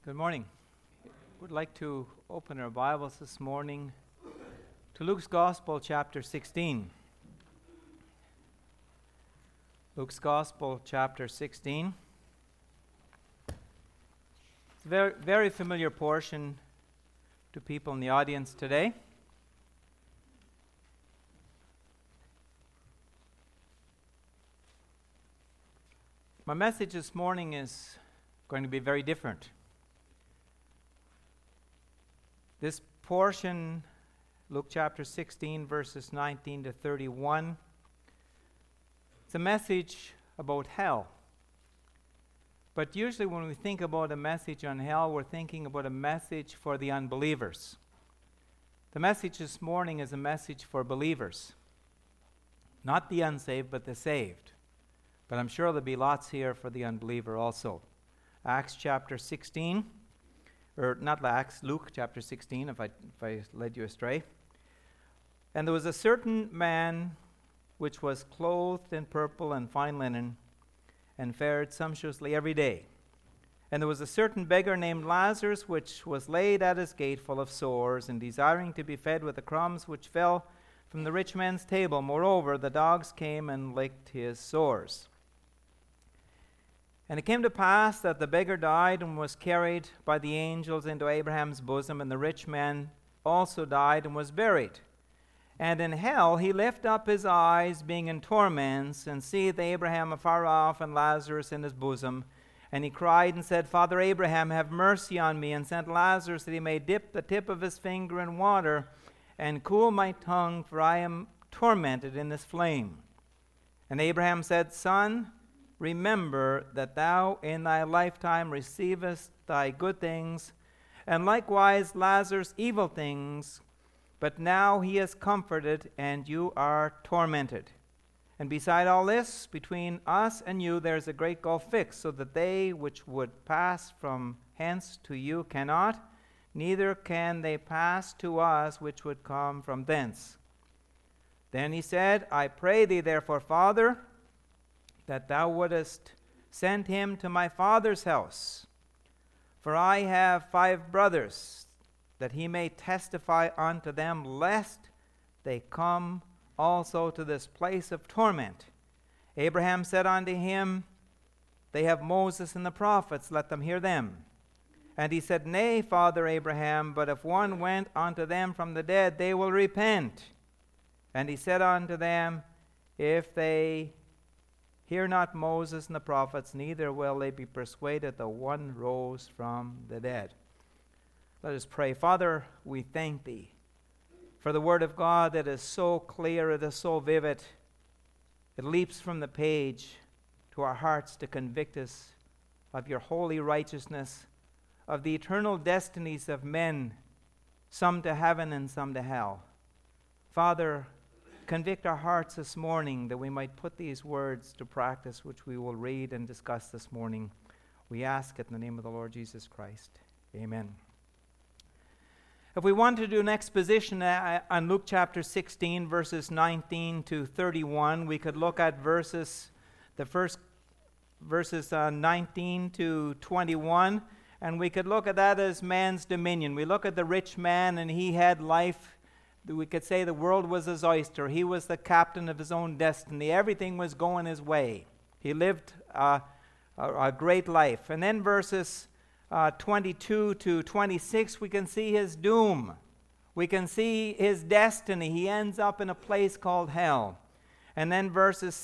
Good morning. We'd like to open our Bibles this morning to Luke's Gospel, chapter 16. Luke's Gospel, chapter 16. It's a very, very familiar portion to people in the audience today. My message this morning is going to be very different. This portion, Luke chapter 16, verses 19 to 31, it's a message about hell. But usually when we think about a message on hell, we're thinking about a message for the unbelievers. The message this morning is a message for believers. Not the unsaved, but the saved. But I'm sure there'll be lots here for the unbeliever also. Acts chapter 16. Or not Acts, Luke chapter 16, if I led you astray. And there was a certain man which was clothed in purple and fine linen, and fared sumptuously every day. And there was a certain beggar named Lazarus, which was laid at his gate full of sores, and desiring to be fed with the crumbs which fell from the rich man's table. Moreover, the dogs came and licked his sores. And it came to pass that the beggar died and was carried by the angels into Abraham's bosom, and the rich man also died and was buried. And in hell he lifted up his eyes, being in torments, and seeth Abraham afar off, and Lazarus in his bosom. And he cried and said, Father Abraham, have mercy on me, and sent Lazarus that he may dip the tip of his finger in water, and cool my tongue, for I am tormented in this flame. And Abraham said, Son, remember that thou in thy lifetime receivest thy good things, and likewise Lazarus evil things, but now he is comforted, and you are tormented. And beside all this, between us and you there is a great gulf fixed, so that they which would pass from hence to you cannot, neither can they pass to us which would come from thence. Then he said, I pray thee therefore, Father, that thou wouldest send him to my father's house. For I have 5 brothers, that he may testify unto them, lest they come also to this place of torment. Abraham said unto him, They have Moses and the prophets, let them hear them. And he said, Nay, Father Abraham, but if one went unto them from the dead, they will repent. And he said unto them, If they hear not Moses and the prophets, neither will they be persuaded that one rose from the dead. Let us pray. Father, we thank thee for the word of God that is so clear, it is so vivid. It leaps from the page to our hearts to convict us of your holy righteousness, of the eternal destinies of men, some to heaven and some to hell. Father, convict our hearts this morning that we might put these words to practice, which we will read and discuss this morning. We ask it in the name of the Lord Jesus Christ. Amen. If we want to do an exposition on Luke chapter 16, verses 19 to 31, we could look at the first verses 19 to 21, and we could look at that as man's dominion. We look at the rich man, and he had life. We could say the world was his oyster. He was the captain of his own destiny. Everything was going his way. He lived a great life. And then verses 22 to 26, we can see his doom. We can see his destiny. He ends up in a place called hell. And then verses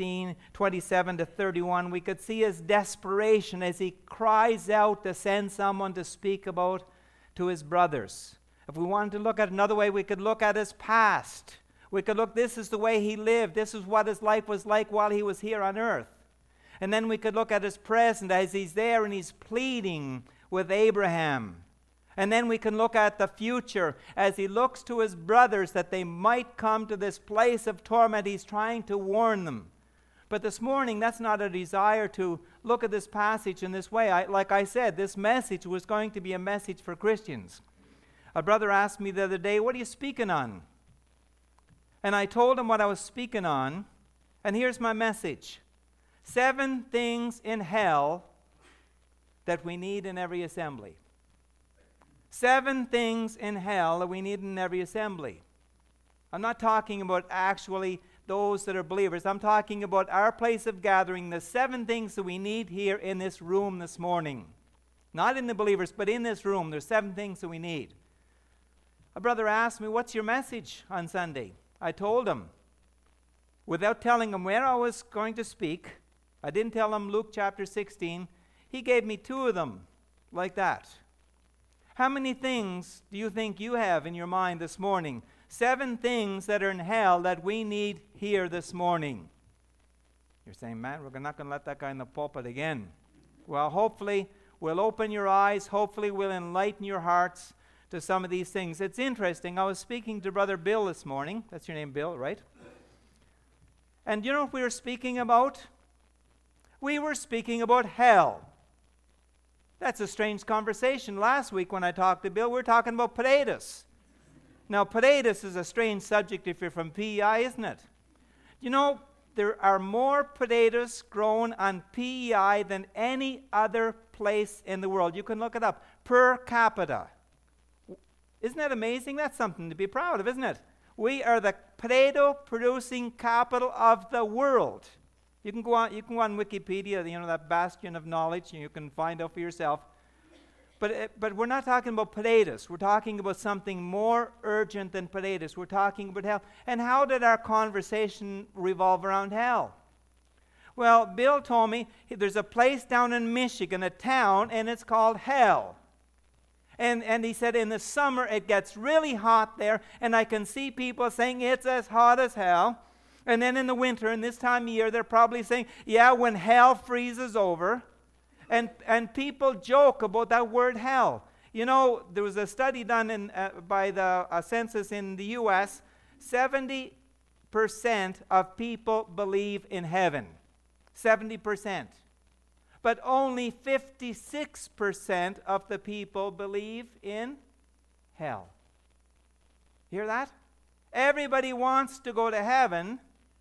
27 to 31, we could see his desperation as he cries out to send someone to speak about to his brothers. If we wanted to look at another way, we could look at his past. We could look, this is the way he lived. This is what his life was like while he was here on earth. And then we could look at his present as he's there and he's pleading with Abraham. And then we can look at the future as he looks to his brothers that they might come to this place of torment. He's trying to warn them. But this morning, that's not a desire to look at this passage in this way. Like I said, this message was going to be a message for Christians. A brother asked me the other day, what are you speaking on? And I told him what I was speaking on, and here's my message. 7 things in hell that we need in every assembly. 7 things in hell that we need in every assembly. I'm not talking about actually those that are believers. I'm talking about our place of gathering, the 7 things that we need here in this room this morning. Not in the believers, but in this room. There's 7 things that we need. A brother asked me, what's your message on Sunday? I told him, without telling him where I was going to speak. I didn't tell him Luke chapter 16. He gave me 2 of them, like that. How many things do you think you have in your mind this morning? 7 things that are in hell that we need here this morning. You're saying, man, we're not going to let that guy in the pulpit again. Well, hopefully we'll open your eyes. Hopefully we'll enlighten your hearts to some of these things. It's interesting. I was speaking to Brother Bill this morning. That's your name, Bill, right? And you know what we were speaking about? We were speaking about hell. That's a strange conversation. Last week when I talked to Bill, we were talking about potatoes. Now, potatoes is a strange subject if you're from PEI, isn't it? You know, there are more potatoes grown on PEI than any other place in the world. You can look it up. Per capita. Isn't that amazing? That's something to be proud of, isn't it? We are the potato-producing capital of the world. You can go on Wikipedia, you know, that bastion of knowledge, and you can find out for yourself. But we're not talking about potatoes. We're talking about something more urgent than potatoes. We're talking about hell. And how did our conversation revolve around hell? Well, Bill told me there's a place down in Michigan, a town, and it's called Hell. And he said in the summer it gets really hot there, and I can see people saying it's as hot as hell. And then in the winter, and this time of year, they're probably saying, yeah, when hell freezes over. And people joke about that word hell. You know, there was a study done by the census in the U.S. 70% of people believe in heaven. 70%. But only 56% of the people believe in hell. Hear that? Everybody wants to go to heaven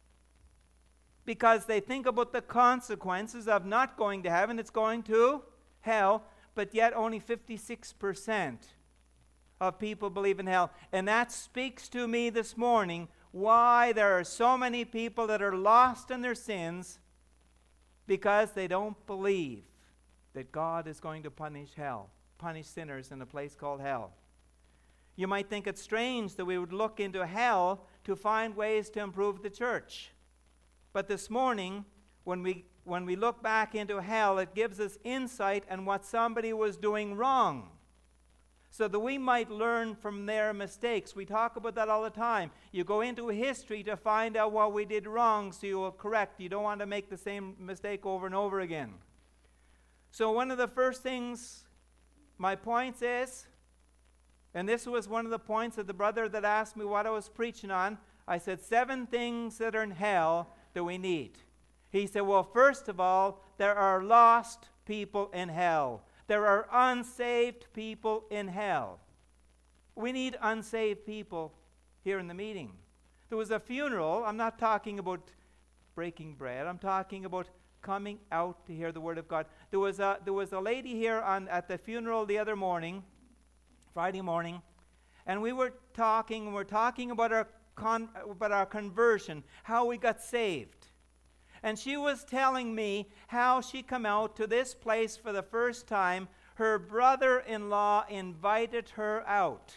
because they think about the consequences of not going to heaven. It's going to hell, but yet only 56% of people believe in hell. And that speaks to me this morning why there are so many people that are lost in their sins because they don't believe that God is going to punish sinners in a place called hell. You might think it's strange that we would look into hell to find ways to improve the church. But this morning, when we look back into hell, it gives us insight on what somebody was doing wrong, so that we might learn from their mistakes. We talk about that all the time. You go into history to find out what we did wrong, so you will correct. You don't want to make the same mistake over and over again. So one of the first things, my points is, and this was one of the points of the brother that asked me what I was preaching on. I said 7 things that are in hell that we need. He said, well, first of all, there are lost people in hell. There are unsaved people in hell. We need unsaved people here in the meeting. There was a funeral. I'm not talking about breaking bread. I'm talking about coming out to hear the word of God. There was a lady here at the funeral the other morning, Friday morning, and we were talking about our conversion, how we got saved. And she was telling me how she come out to this place for the first time. Her brother-in-law invited her out.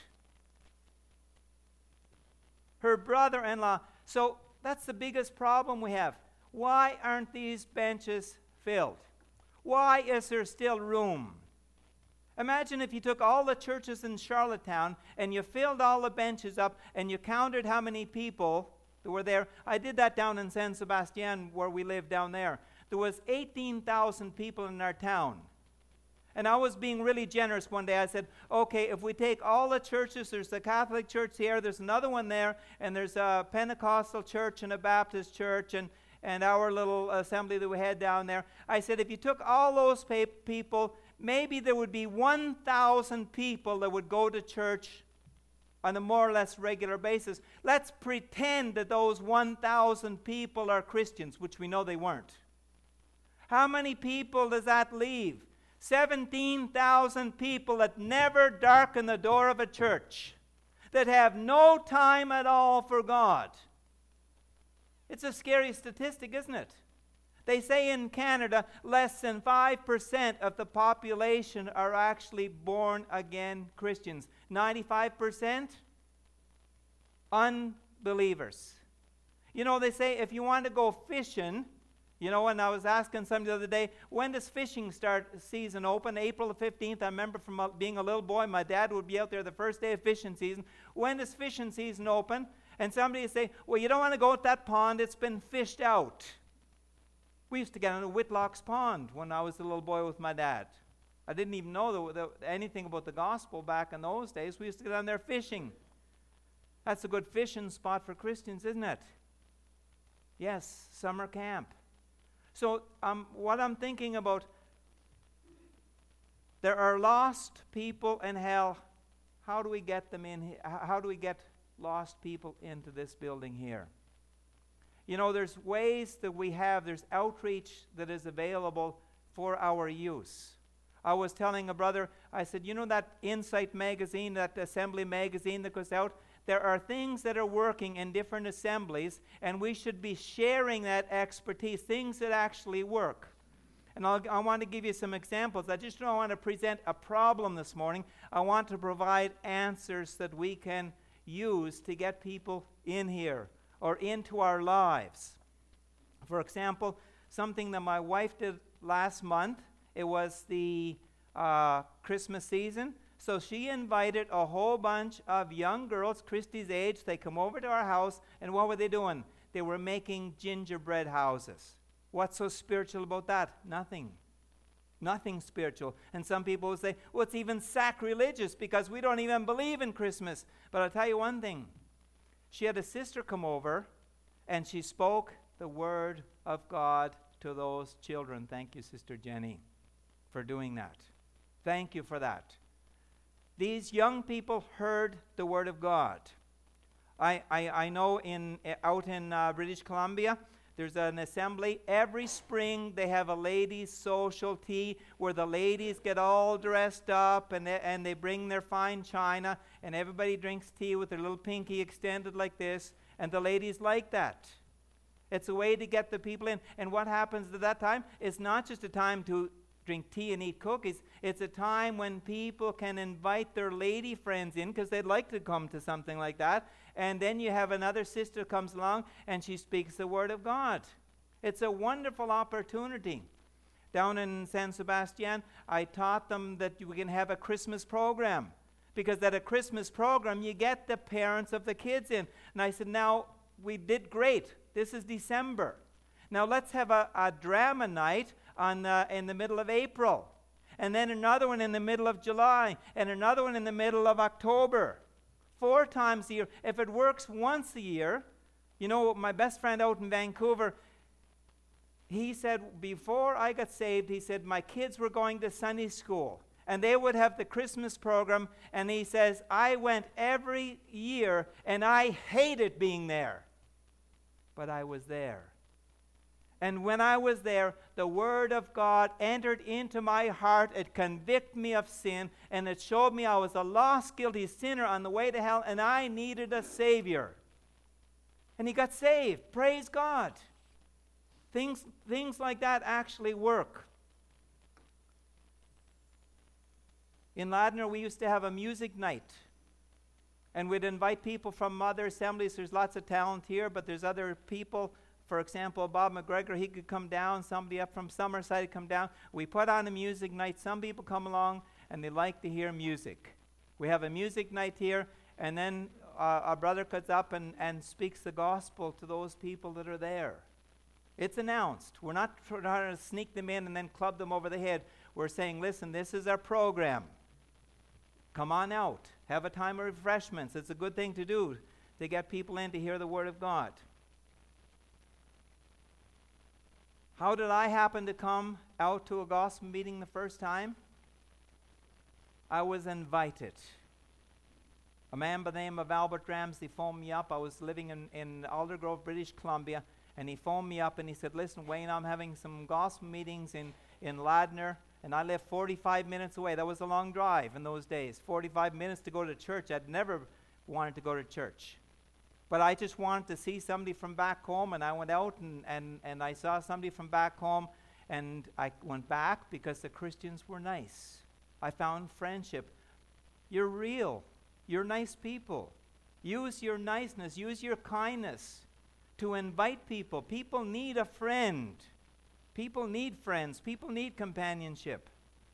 Her brother-in-law. So that's the biggest problem we have. Why aren't these benches filled? Why is there still room? Imagine if you took all the churches in Charlottetown and you filled all the benches up and you counted how many people that were there. I did that down in San Sebastian where we live down there. There was 18,000 people in our town. And I was being really generous one day. I said, okay, if we take all the churches, there's the Catholic church here, there's another one there, and there's a Pentecostal church and a Baptist church and our little assembly that we had down there. I said, if you took all those people, maybe there would be 1,000 people that would go to church on a more or less regular basis. Let's pretend that those 1,000 people are Christians, which we know they weren't. How many people does that leave? 17,000 people that never darken the door of a church, that have no time at all for God. It's a scary statistic, isn't it? They say in Canada, less than 5% of the population are actually born-again Christians. 95% unbelievers. You know, they say if you want to go fishing, you know, and I was asking somebody the other day, when does fishing season open? April the 15th. I remember from being a little boy, my dad would be out there the first day of fishing season. When does fishing season open? And somebody would say, well, you don't want to go at that pond. It's been fished out. We used to get into Whitlock's Pond when I was a little boy with my dad. I didn't even know anything about the gospel back in those days. We used to get down there fishing. That's a good fishing spot for Christians, isn't it? Yes, summer camp. So what I'm thinking about, there are lost people in hell. How do we get them in? How do we get lost people into this building here? You know, there's ways that we have, there's outreach that is available for our use. I was telling a brother, I said, you know that Insight magazine, that assembly magazine that goes out? There are things that are working in different assemblies, and we should be sharing that expertise, things that actually work. And I want to give you some examples. I just don't want to present a problem this morning. I want to provide answers that we can use to get people in here or into our lives. For example, something that my wife did last month, it was the Christmas season. So she invited a whole bunch of young girls, Christy's age. They come over to our house, and what were they doing? They were making gingerbread houses. What's so spiritual about that? Nothing. Nothing spiritual. And some people will say, well, it's even sacrilegious because we don't even believe in Christmas. But I'll tell you one thing. She had a sister come over, and she spoke the word of God to those children. Thank you, Sister Jenny, for doing that. Thank you for that. These young people heard the word of God. I know out in British Columbia, there's an assembly. Every spring they have a ladies' social tea where the ladies get all dressed up and they bring their fine china and everybody drinks tea with their little pinky extended like this, and the ladies like that. It's a way to get the people in. And what happens at that time? It's not just a time to drink tea and eat cookies. It's a time when people can invite their lady friends in because they'd like to come to something like that. And then you have another sister comes along and she speaks the word of God. It's a wonderful opportunity. Down in San Sebastian, I taught them that we can have a Christmas program, because at a Christmas program you get the parents of the kids in. And I said, now we did great. This is December. Now let's have a drama night in the middle of April, and then another one in the middle of July, and another one in the middle of October. 4 times a year. If it works once a year, you know, my best friend out in Vancouver, he said, before I got saved, he said, my kids were going to Sunday school, and they would have the Christmas program, and he says, I went every year, and I hated being there, but I was there. And when I was there, the Word of God entered into my heart. It convicted me of sin, and it showed me I was a lost, guilty sinner on the way to hell, and I needed a Savior. And he got saved. Praise God. Things like that actually work. In Ladner, we used to have a music night. And we'd invite people from other assemblies. There's lots of talent here, but there's other people. For example, Bob McGregor, he could come down. Somebody up from Summerside could come down. We put on a music night. Some people come along, and they like to hear music. We have a music night here, and then a brother comes up and speaks the gospel to those people that are there. It's announced. We're not trying to sneak them in and then club them over the head. We're saying, listen, this is our program. Come on out. Have a time of refreshments. It's a good thing to do to get people in to hear the Word of God. How did I happen to come out to a gospel meeting the first time? I was invited. A man by the name of Albert Ramsey phoned me up. I was living in Aldergrove, British Columbia, and he phoned me up and he said, listen, Wayne, I'm having some gospel meetings in Ladner, and I lived 45 minutes away. That was a long drive in those days. 45 minutes to go to church. I'd never wanted to go to church. But I just wanted to see somebody from back home, and I went out and I saw somebody from back home, and I went back because the Christians were nice. I found friendship. You're real. You're nice people. Use your niceness. Use your kindness to invite people. People need a friend. People need friends. People need companionship.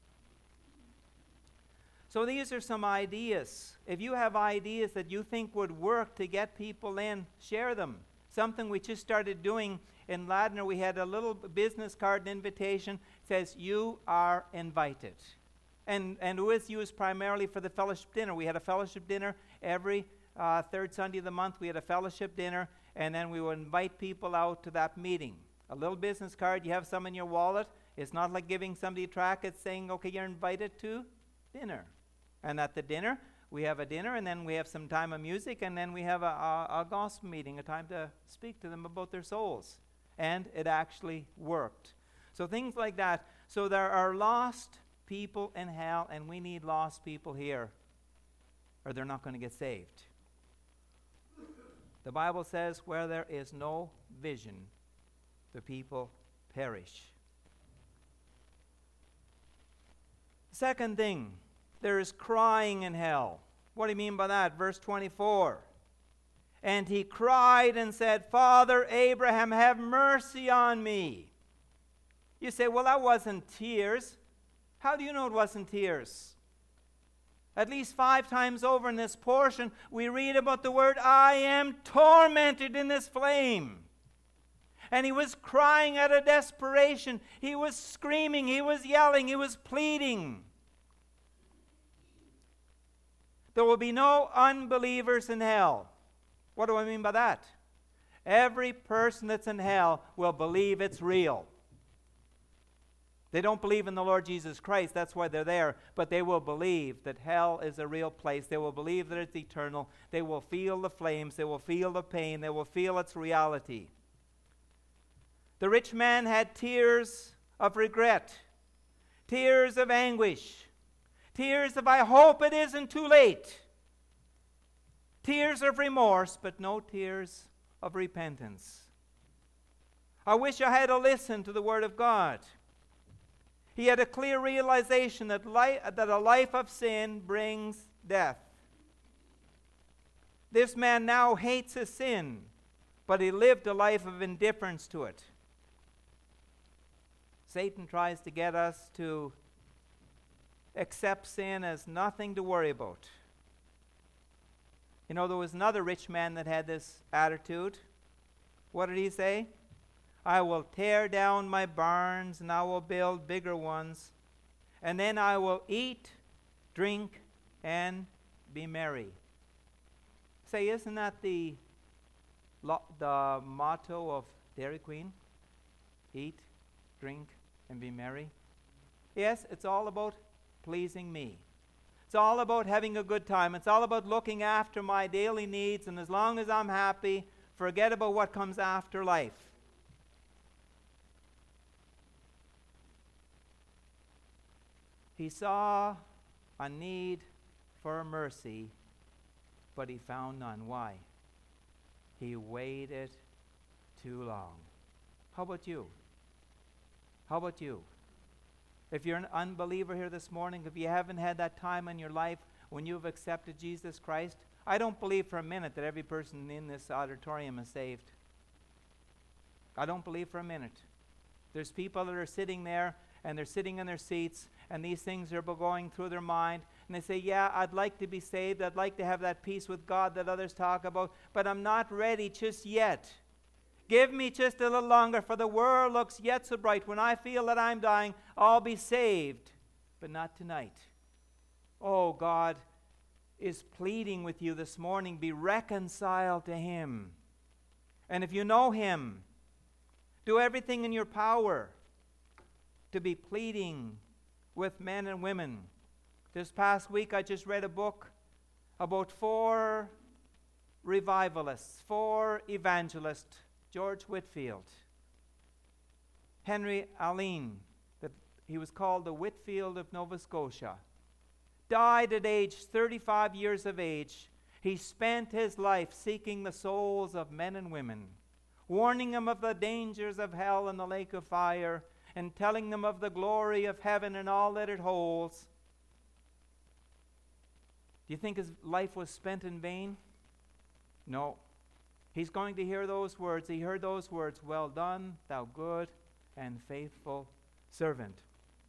So these are some ideas. If you have ideas that you think would work to get people in, share them. Something we just started doing in Ladner, we had a little business card and invitation. It says, "You are invited." And it was used primarily for the fellowship dinner. We had a fellowship dinner every third Sunday of the month. We had a fellowship dinner, and then we would invite people out to that meeting. A little business card, you have some in your wallet. It's not like giving somebody a tract. It's saying, okay, you're invited to dinner. And at the dinner, we have a dinner, and then we have some time of music, and then we have a gospel meeting, a time to speak to them about their souls. And it actually worked. So things like that. So there are lost people in hell, and we need lost people here, or they're not going to get saved. The Bible says, where there is no vision, the people perish. Second thing, there is crying in hell. What do you mean by that? Verse 24. And he cried and said, "Father Abraham, have mercy on me." You say, well, that wasn't tears. How do you know it wasn't tears? At least 5 times over in this portion, we read about the word, "I am tormented in this flame." And he was crying out of desperation. He was screaming. He was yelling. He was pleading. There will be no unbelievers in hell. What do I mean by that? Every person that's in hell will believe it's real. They don't believe in the Lord Jesus Christ. That's why they're there. But they will believe that hell is a real place. They will believe that it's eternal. They will feel the flames. They will feel the pain. They will feel its reality. The rich man had tears of regret, tears of anguish, tears of "I hope it isn't too late," tears of remorse, but no tears of repentance. I wish I had listened to the Word of God. He had a clear realization that a life of sin brings death. This man now hates his sin, but he lived a life of indifference to it. Satan tries to get us to accept sin as nothing to worry about. You know, there was another rich man that had this attitude. What did he say? "I will tear down my barns and I will build bigger ones, and then I will eat, drink, and be merry." Say, isn't that the motto of Dairy Queen? Eat, drink, and be merry. Yes, it's all about pleasing me. It's all about having a good time. It's all about looking after my daily needs, and as long as I'm happy, forget about what comes after life. He saw a need for mercy, but he found none. Why? He waited too long. How about you? How about you? If you're an unbeliever here this morning, if you haven't had that time in your life when you've accepted Jesus Christ, I don't believe for a minute that every person in this auditorium is saved. I don't believe for a minute. There's people that are sitting there, and they're sitting in their seats, and these things are going through their mind, and they say, yeah, I'd like to be saved. I'd like to have that peace with God that others talk about, but I'm not ready just yet. Give me just a little longer, for the world looks yet so bright. When I feel that I'm dying, I'll be saved, but not tonight. Oh, God is pleading with you this morning, be reconciled to Him. And if you know Him, do everything in your power to be pleading with men and women. This past week, I just read a book about 4 revivalists, 4 evangelists. George Whitefield, Henry Allen, that He was called the Whitfield of Nova Scotia. Died at age 35 years of age. He spent his life seeking the souls of men and women, warning them of the dangers of hell and the lake of fire, and telling them of the glory of heaven and all that it holds. Do you think his life was spent in vain? No. He's going to hear those words. He heard those words, "Well done, thou good and faithful servant."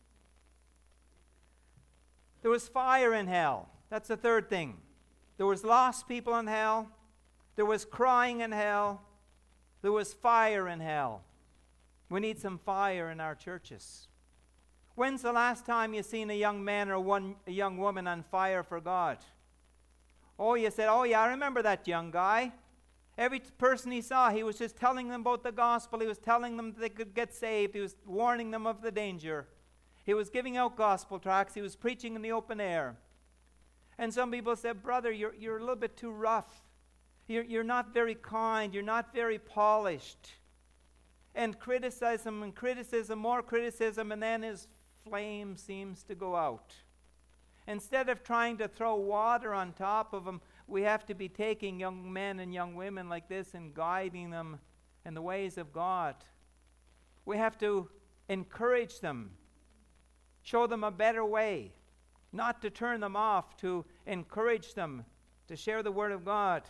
There was fire in hell. That's the third thing. There was lost people in hell. There was crying in hell. There was fire in hell. We need some fire in our churches. When's the last time you seen a young man or a young woman on fire for God? Oh, you said, "Oh yeah, I remember that young guy." Every person he saw, he was just telling them about the gospel. He was telling them that they could get saved. He was warning them of the danger. He was giving out gospel tracts. He was preaching in the open air. And some people said, "Brother, you're a little bit too rough. You're not very kind. You're not very polished." And criticism and criticism, more criticism, and then his flame seems to go out. Instead of trying to throw water on top of him, we have to be taking young men and young women like this and guiding them in the ways of God. We have to encourage them, show them a better way, not to turn them off, to encourage them to share the Word of God.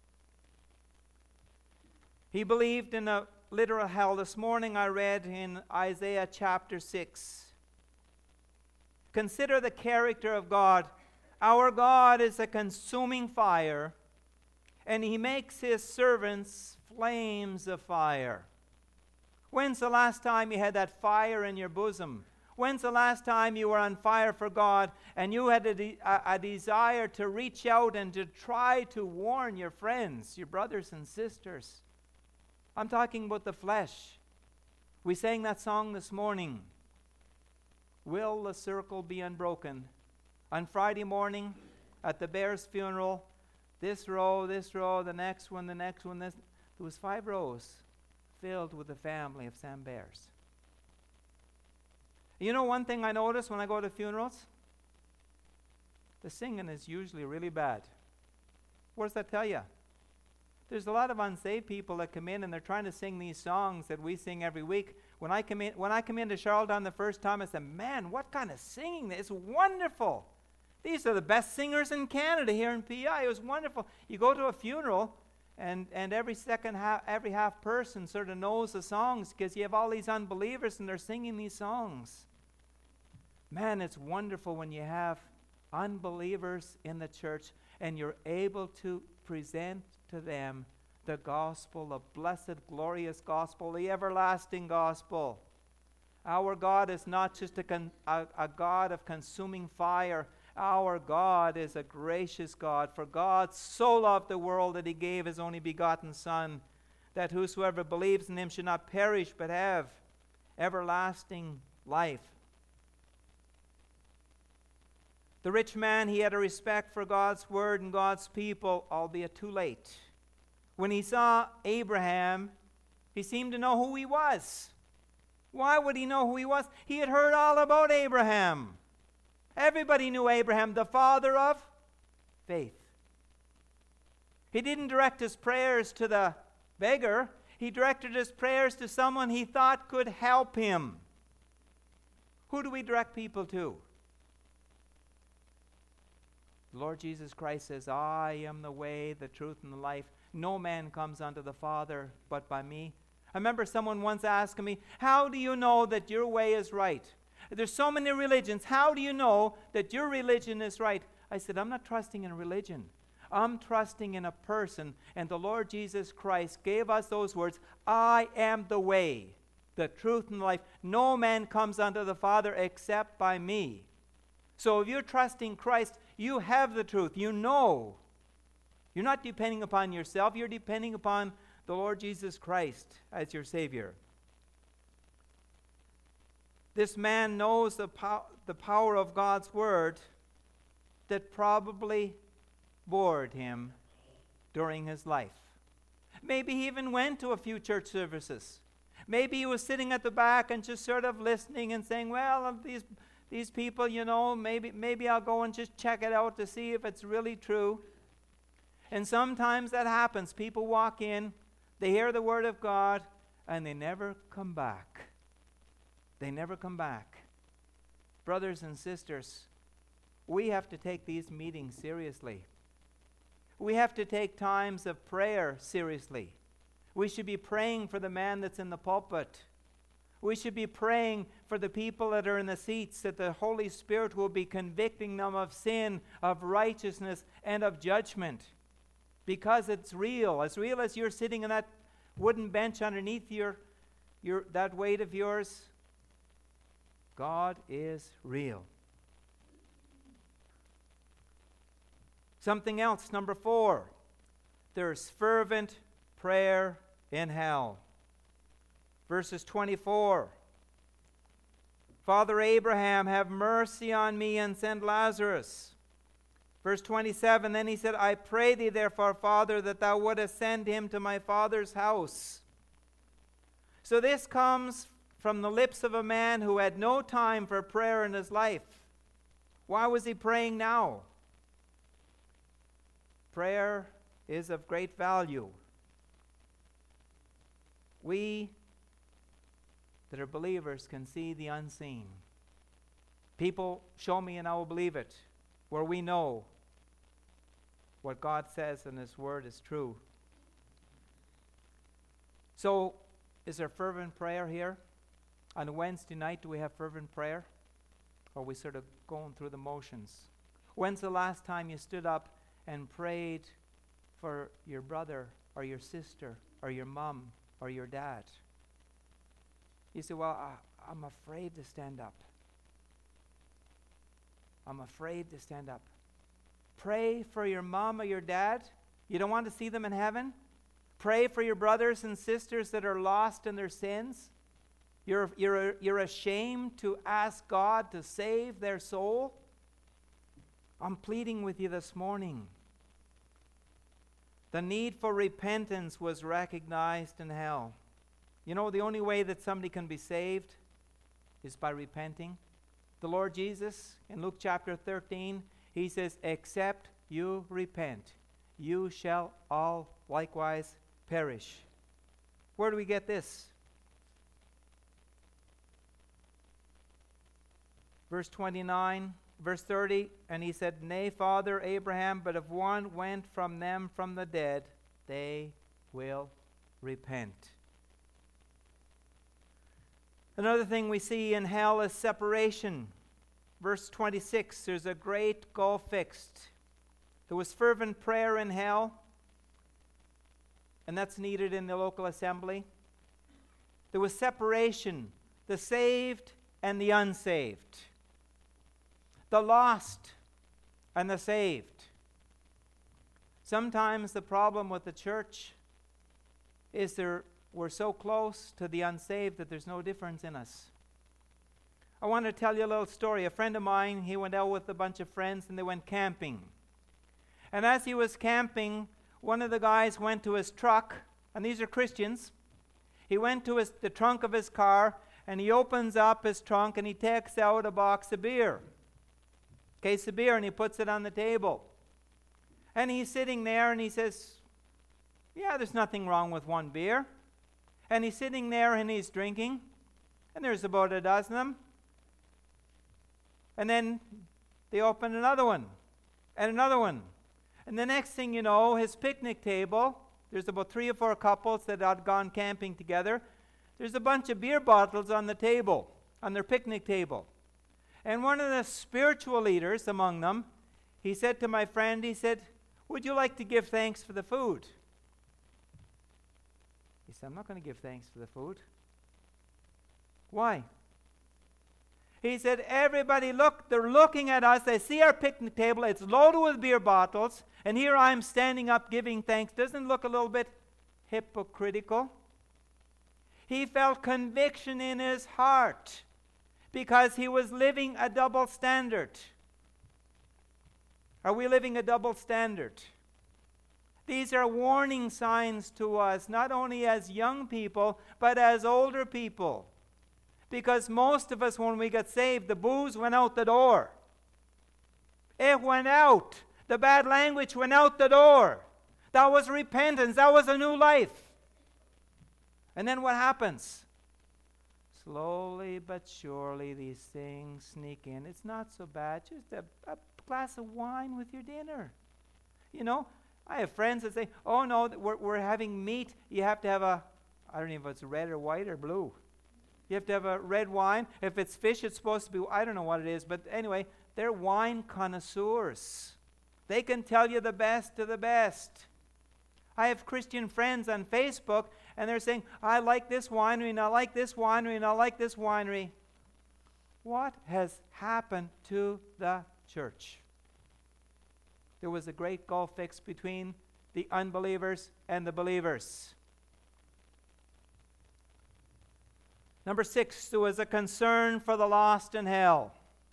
He believed in a literal hell. This morning I read in Isaiah chapter 6. Consider the character of God. Our God is a consuming fire, and He makes His servants flames of fire. When's the last time you had that fire in your bosom? When's the last time you were on fire for God and you had a desire to reach out and to try to warn your friends, your brothers and sisters? I'm talking about the flesh. We sang that song this morning. Will the circle be unbroken? On Friday morning at the Bears funeral, this row, the next one, there was 5 rows filled with the family of Sam Bears. You know one thing I notice when I go to funerals? The singing is usually really bad. What does that tell you? There's a lot of unsaved people that come in and they're trying to sing these songs that we sing every week. When I come into Charlottetown the first time, I said, "Man, what kind of singing? It's wonderful. These are the best singers in Canada here in PI. It was wonderful." You go to a funeral, and every half person sort of knows the songs because you have all these unbelievers and they're singing these songs. Man, it's wonderful when you have unbelievers in the church and you're able to present to them the gospel, the blessed, glorious gospel, the everlasting gospel. Our God is not just a God of consuming fire. Our God is a gracious God. For God so loved the world that He gave His only begotten Son, that whosoever believes in Him should not perish but have everlasting life. The rich man, he had a respect for God's word and God's people, albeit too late. When he saw Abraham, he seemed to know who he was. Why would he know who he was? He had heard all about Abraham. Everybody knew Abraham, the father of faith. He didn't direct his prayers to the beggar. He directed his prayers to someone he thought could help him. Who do we direct people to? The Lord Jesus Christ says, "I am the way, the truth, and the life. No man comes unto the Father but by me." I remember someone once asking me, "How do you know that your way is right? There's so many religions. How do you know that your religion is right?" I said, "I'm not trusting in religion. I'm trusting in a person." And the Lord Jesus Christ gave us those words, "I am the way, the truth, and the life. No man comes unto the Father except by me." So if you're trusting Christ, you have the truth. You know. You're not depending upon yourself. You're depending upon the Lord Jesus Christ as your Savior. This man knows the power of God's Word that probably bored him during his life. Maybe he even went to a few church services. Maybe he was sitting at the back and just sort of listening and saying, well, these people, maybe I'll go and just check it out to see if it's really true. And sometimes that happens. People walk in, they hear the word of God, and they never come back. They never come back. Brothers and sisters, we have to take these meetings seriously. We have to take times of prayer seriously. We should be praying for the man that's in the pulpit. We should be praying for the people that are in the seats, that the Holy Spirit will be convicting them of sin, of righteousness, and of judgment. Because it's real. As real as you're sitting on that wooden bench underneath that weight of yours, God is real. Something else, number 4. There's fervent prayer in hell. Verses 24. Father Abraham, have mercy on me and send Lazarus. Verse 27, then he said, I pray thee therefore, Father, that thou wouldest send him to my father's house. So this comes from the lips of a man who had no time for prayer in his life. Why was he praying now? Prayer is of great value. We that are believers can see the unseen. People show me and I will believe it, where we know what God says in His Word is true. So, is there fervent prayer here? On a Wednesday night, do we have fervent prayer? Or are we sort of going through the motions? When's the last time you stood up and prayed for your brother or your sister or your mom or your dad? You say, well, I'm afraid to stand up. I'm afraid to stand up. Pray for your mom or your dad. You don't want to see them in heaven? Pray for your brothers and sisters that are lost in their sins. You're ashamed to ask God to save their soul. I'm pleading with you this morning. The need for repentance was recognized in hell. You know, the only way that somebody can be saved is by repenting. The Lord Jesus, in Luke chapter 13, He says, except you repent, you shall all likewise perish. Where do we get this? Verse 29, verse 30, and he said, Nay, Father Abraham, but if one went from them from the dead, they will repent. Another thing we see in hell is separation. Verse 26, there's a great gulf fixed. There was fervent prayer in hell, and that's needed in the local assembly. There was separation, the saved and the unsaved, the lost and the saved. Sometimes the problem with the church is we're so close to the unsaved that there's no difference in us. I want to tell you a little story. A friend of mine, he went out with a bunch of friends and they went camping. And as he was camping, one of the guys went to his truck, and these are Christians. He went to the trunk of his car, and he opens up his trunk and he takes out a box of beer. Case of beer, and he puts it on the table. And he's sitting there and he says, yeah, there's nothing wrong with one beer. And he's sitting there and he's drinking, and there's about a dozen of them. And then they open another one, and another one. And the next thing you know, his picnic table, there's about 3 or 4 couples that had gone camping together. There's a bunch of beer bottles on the table, on their picnic table. And one of the spiritual leaders among them, he said to my friend, he said, would you like to give thanks for the food? He said, I'm not going to give thanks for the food. Why? He said, everybody they're looking at us, they see our picnic table, it's loaded with beer bottles, and here I'm standing up giving thanks. Doesn't it look a little bit hypocritical? He felt conviction in his heart because he was living a double standard. Are we living a double standard? These are warning signs to us, not only as young people, but as older people. Because most of us, when we got saved, the booze went out the door. It went out. The bad language went out the door. That was repentance. That was a new life. And then what happens? Slowly but surely these things sneak in. It's not so bad. Just a glass of wine with your dinner. You know, I have friends that say, oh no, we're having meat. You have to have I don't know if it's red or white or blue. You have to have a red wine. If it's fish, it's supposed to be, I don't know what it is. But anyway, they're wine connoisseurs. They can tell you the best of the best. I have Christian friends on Facebook, and they're saying, I like this winery, and I like this winery, and I like this winery. What has happened to the church? There was a great gulf fixed between the unbelievers and the believers. Number 6, there was a concern for the lost in hell.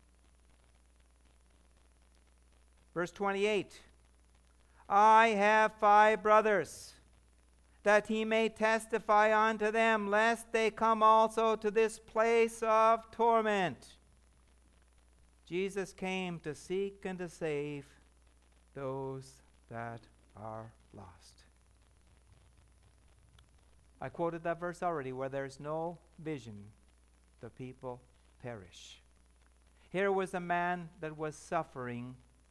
Verse 28. I have 5 brothers, that he may testify unto them, lest they come also to this place of torment. Jesus came to seek and to save those that are lost. I quoted that verse already, where there's no vision, the people perish. Here was a man that was suffering.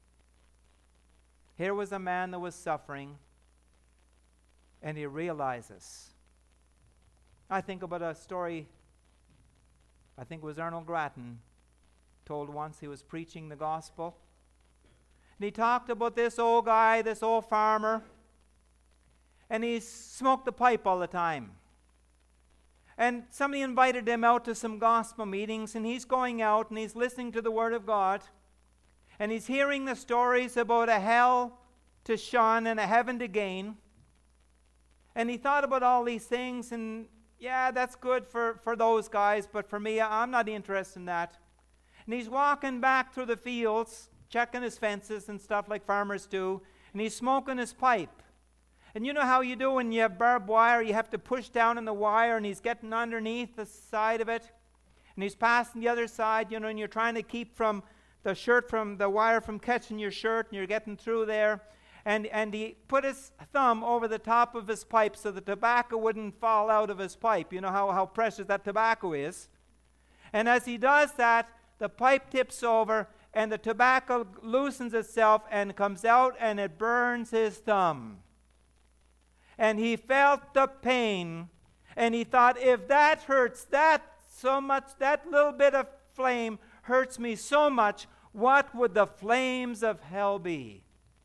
Here was a man that was suffering, and he realizes. I think about a story, I think it was Arnold Grattan told once. He was preaching the gospel. And he talked about this old guy, this old farmer, and he smoked the pipe all the time. And somebody invited him out to some gospel meetings, and he's going out and he's listening to the Word of God. And he's hearing the stories about a hell to shun and a heaven to gain. And he thought about all these things, and yeah, that's good for those guys, but for me, I'm not interested in that. And he's walking back through the fields, checking his fences and stuff like farmers do, and he's smoking his pipe. And you know how you do when you have barbed wire, you have to push down on the wire, and he's getting underneath the side of it, and he's passing the other side, you know, and you're trying to keep from the wire from catching your shirt, and you're getting through there. And he put his thumb over the top of his pipe so the tobacco wouldn't fall out of his pipe. You know how precious that tobacco is. And as he does that, the pipe tips over, and the tobacco loosens itself and comes out, and it burns his thumb. And he felt the pain, and he thought, if that hurts that so much, that little bit of flame hurts me so much, what would the flames of hell be?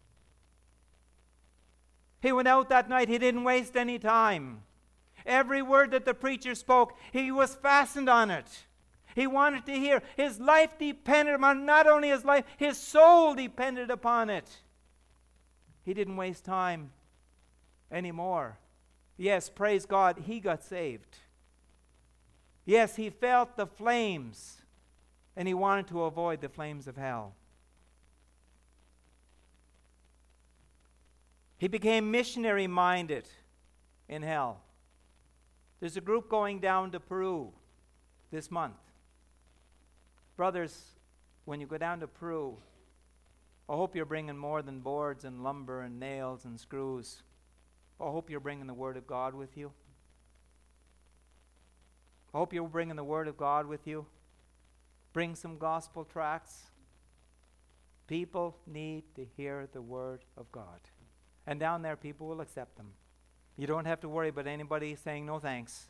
He went out that night. He didn't waste any time. Every word that the preacher spoke, he was fastened on it. He wanted to hear. His life depended upon, not only his life, his soul depended upon it. He didn't waste time anymore. Yes, praise God, he got saved. Yes, he felt the flames, and he wanted to avoid the flames of hell. He became missionary-minded in hell. There's a group going down to Peru this month. Brothers, when you go down to Peru, I hope you're bringing more than boards and lumber and nails and screws. I hope you're bringing the Word of God with you. I hope you're bringing the Word of God with you. Bring some gospel tracts. People need to hear the Word of God. And down there, people will accept them. You don't have to worry about anybody saying no thanks.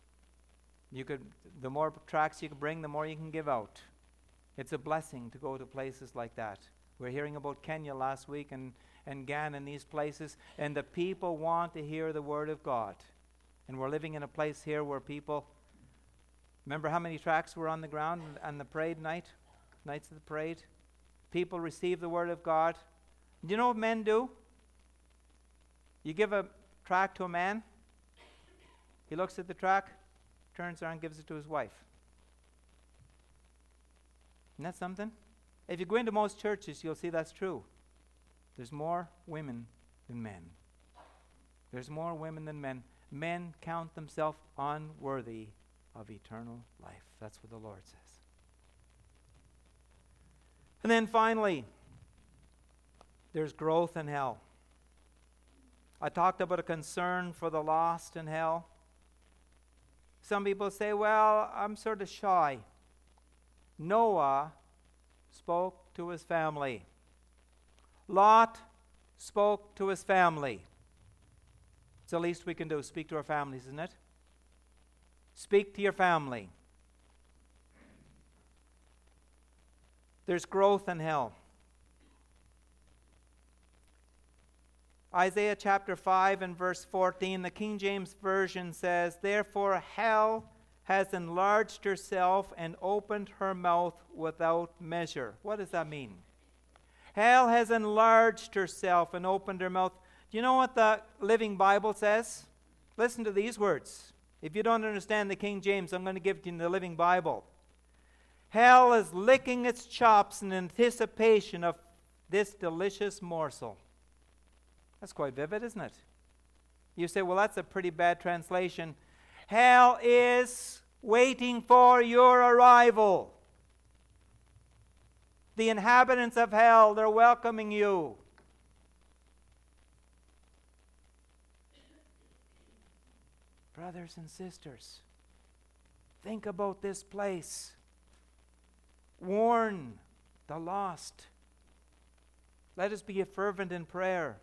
The more tracts you can bring, the more you can give out. It's a blessing to go to places like that. We're hearing about Kenya last week and Ghana and these places, and the people want to hear the Word of God. And we're living in a place here where people, remember how many tracts were on the ground on the parade nights of the parade? People receive the Word of God. Do you know what men do? You give a tract to a man, he looks at the tract, turns around and gives it to his wife. Isn't that something? If you go into most churches, you'll see that's true. There's more women than men. There's more women than men. Men count themselves unworthy of eternal life. That's what the Lord says. And then finally, there's growth in hell. I talked about a concern for the lost in hell. Some people say, well, I'm sort of shy. Noah spoke to his family. Lot spoke to his family. It's the least we can do. Speak to our families, isn't it? Speak to your family. There's growth in hell. Isaiah chapter 5 and verse 14, the King James Version says, therefore hell has enlarged herself and opened her mouth without measure. What does that mean? Hell has enlarged herself and opened her mouth. Do you know what the Living Bible says? Listen to these words. If you don't understand the King James, I'm going to give it to you in the Living Bible. Hell is licking its chops in anticipation of this delicious morsel. That's quite vivid, isn't it? You say, well, that's a pretty bad translation. Hell is waiting for your arrival. The inhabitants of hell, they're welcoming you. Brothers and sisters, think about this place. Warn the lost. Let us be fervent in prayer.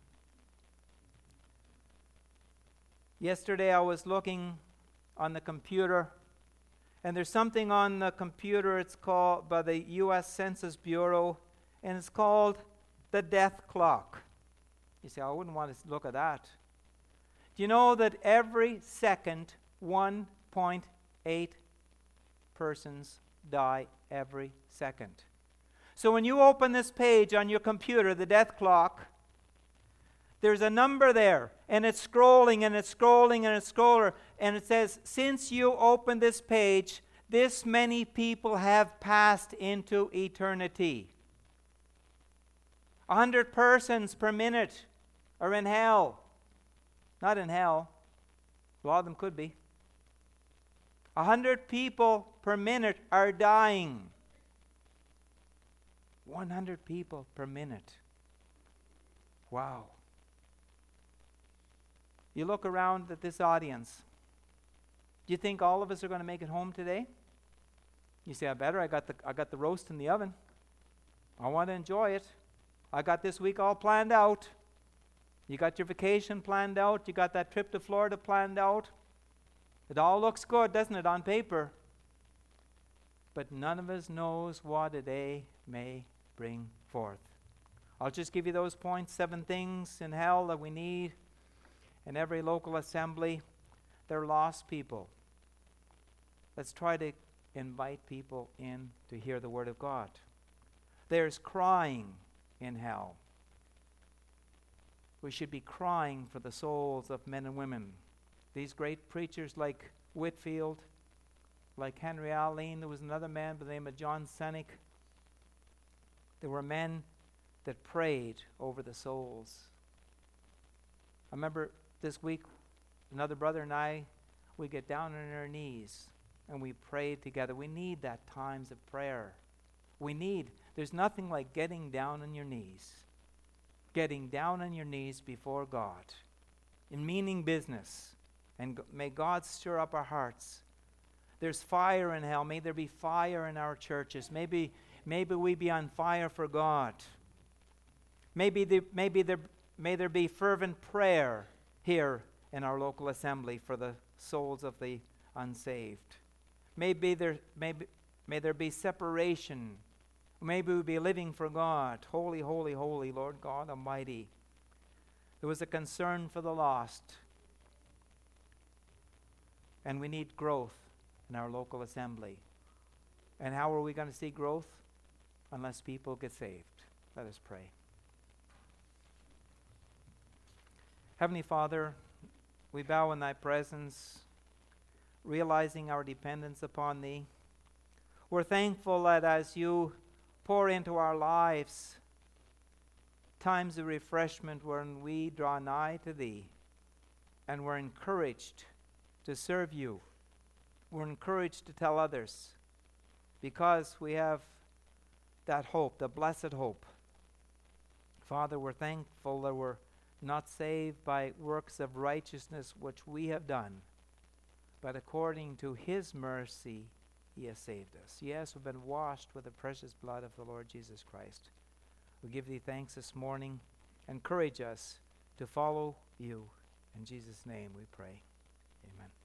Yesterday I was looking on the computer, and there's something on the computer, it's called by the U.S. Census Bureau, and it's called the death clock. You say, I wouldn't want to look at that. Do you know that every second 1.8 persons die every second? So when you open this page on your computer, the death clock, there's a number there, and it's scrolling, and it's scrolling, and it's scrolling, and it says, since you opened this page, this many people have passed into eternity. 100 persons per minute are in hell. Not in hell. A lot of them could be. 100 people per minute are dying. 100 people per minute. Wow. You look around at this audience. Do you think all of us are going to make it home today? You say, I better. I got the roast in the oven. I want to enjoy it. I got this week all planned out. You got your vacation planned out. You got that trip to Florida planned out. It all looks good, doesn't it, on paper? But none of us knows what a day may bring forth. I'll just give you those points, 7 things in hell that we need in every local assembly. They're lost people. Let's try to invite people in to hear the Word of God. There's crying in hell. We should be crying for the souls of men and women. These great preachers like Whitfield, like Henry Alline. There was another man by the name of John Sennick. There were men that prayed over the souls. I remember this week, another brother and I, we get down on our knees and we prayed together. We need that times of prayer. There's nothing like getting down on your knees. Getting down on your knees before God in meaning business. And may God stir up our hearts. There's fire in hell. May there be fire in our churches. Maybe we be on fire for God. May there be fervent prayer here in our local assembly for the souls of the unsaved. May there be separation. Maybe we be living for God. Holy, holy, holy, Lord God Almighty. There was a concern for the lost. And we need growth in our local assembly. And how are we going to see growth? Unless people get saved. Let us pray. Heavenly Father, we bow in Thy presence, realizing our dependence upon Thee. We're thankful that as You pour into our lives times of refreshment when we draw nigh to Thee, and we're encouraged to serve you. We're encouraged to tell others because we have that hope, the blessed hope. Father, we're thankful that we're not saved by works of righteousness which we have done, but according to his mercy he has saved us. Yes, we've been washed with the precious blood of the Lord Jesus Christ. We give thee thanks this morning. Encourage us to follow you. In Jesus' name we pray. Amen.